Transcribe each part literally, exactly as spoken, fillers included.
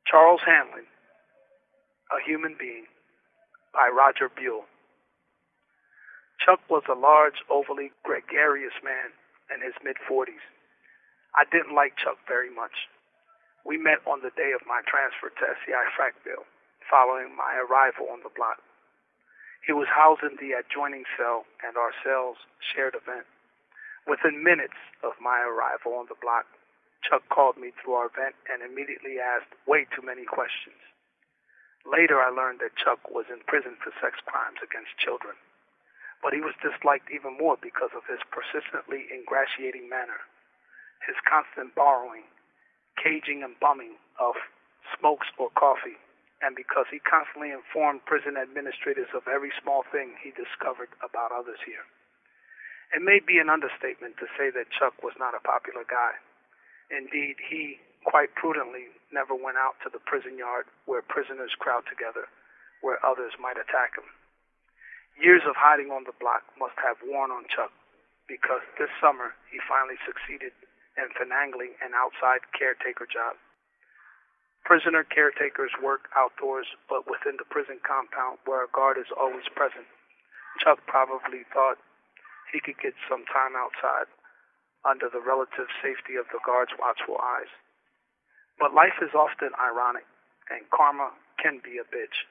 Charles Hanlon, A Human Being, by Roger Buell. Chuck was a large, overly gregarious man in his mid-forties. I didn't like Chuck very much. We met on the day of my transfer to S C I Frackville, following my arrival on the block. He was housed in the adjoining cell, and our cells shared a vent. Within minutes of my arrival on the block, Chuck called me through our vent and immediately asked way too many questions. Later, I learned that Chuck was in prison for sex crimes against children. But he was disliked even more because of his persistently ingratiating manner, his constant borrowing, caging and bumming of smokes or coffee, and because he constantly informed prison administrators of every small thing he discovered about others here. It may be an understatement to say that Chuck was not a popular guy. Indeed, he, quite prudently, never went out to the prison yard where prisoners crowd together, where others might attack him. Years of hiding on the block must have worn on Chuck, because this summer he finally succeeded in finagling an outside caretaker job. Prisoner caretakers work outdoors, but within the prison compound where a guard is always present. Chuck probably thought he could get some time outside, under the relative safety of the guard's watchful eyes. But life is often ironic, and karma can be a bitch.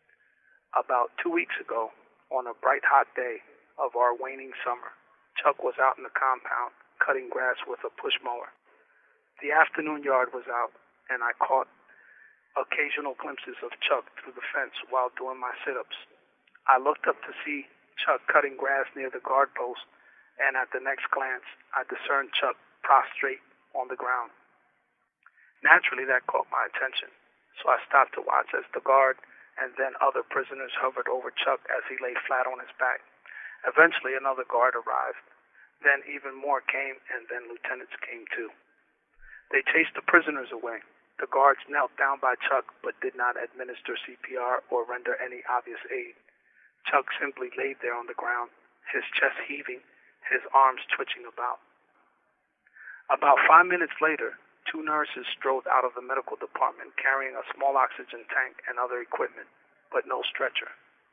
About two weeks ago, on a bright hot day of our waning summer, Chuck was out in the compound cutting grass with a push mower. The afternoon yard was out, and I caught occasional glimpses of Chuck through the fence while doing my sit-ups. I looked up to see Chuck cutting grass near the guard post, and at the next glance, I discerned Chuck prostrate on the ground. Naturally, that caught my attention, so I stopped to watch as the guard and then other prisoners hovered over Chuck as he lay flat on his back. Eventually, another guard arrived. Then even more came, and then lieutenants came too. They chased the prisoners away. The guards knelt down by Chuck but did not administer C P R or render any obvious aid. Chuck simply laid there on the ground, his chest heaving, his arms twitching about. About five minutes later, two nurses strode out of the medical department carrying a small oxygen tank and other equipment, but no stretcher.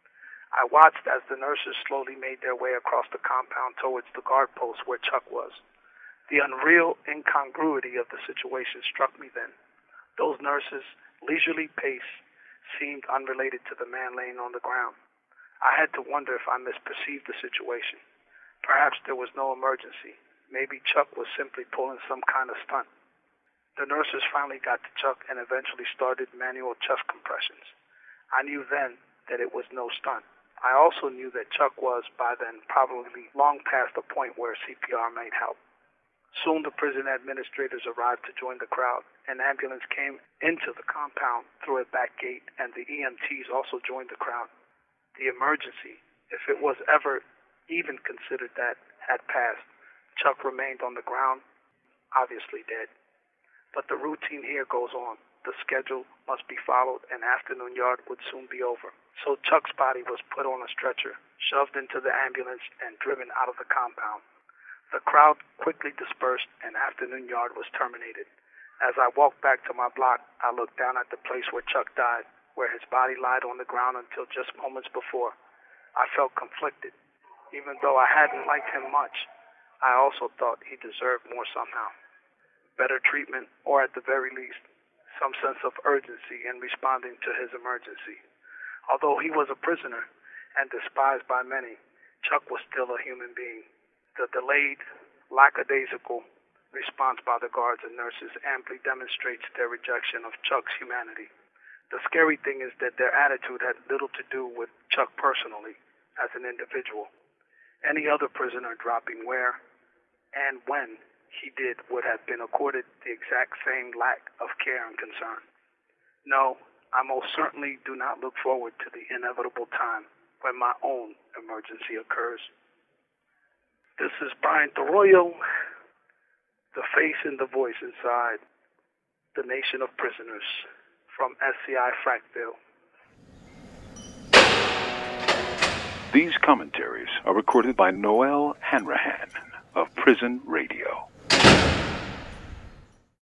I watched as the nurses slowly made their way across the compound towards the guard post where Chuck was. The unreal incongruity of the situation struck me then. Those nurses' leisurely pace seemed unrelated to the man laying on the ground. I had to wonder if I misperceived the situation. Perhaps there was no emergency. Maybe Chuck was simply pulling some kind of stunt. The nurses finally got to Chuck and eventually started manual chest compressions. I knew then that it was no stunt. I also knew that Chuck was, by then, probably long past the point where C P R might help. Soon the prison administrators arrived to join the crowd. An ambulance came into the compound through a back gate, and the E M Ts also joined the crowd. The emergency, if it was ever even considered that, had passed. Chuck remained on the ground, obviously dead. But the routine here goes on. The schedule must be followed, and afternoon yard would soon be over. So Chuck's body was put on a stretcher, shoved into the ambulance, and driven out of the compound. The crowd quickly dispersed, and afternoon yard was terminated. As I walked back to my block, I looked down at the place where Chuck died, where his body lied on the ground until just moments before. I felt conflicted. Even though I hadn't liked him much, I also thought he deserved more somehow. Better treatment, or at the very least, some sense of urgency in responding to his emergency. Although he was a prisoner and despised by many, Chuck was still a human being. The delayed, lackadaisical response by the guards and nurses amply demonstrates their rejection of Chuck's humanity. The scary thing is that their attitude had little to do with Chuck personally, as an individual. Any other prisoner dropping where and when he did would have been accorded the exact same lack of care and concern. No, I most certainly do not look forward to the inevitable time when my own emergency occurs. This is Brian Arroyo, the face and the voice inside the nation of prisoners from S C I Frackville. These commentaries are recorded by Noel Hanrahan of Prison Radio.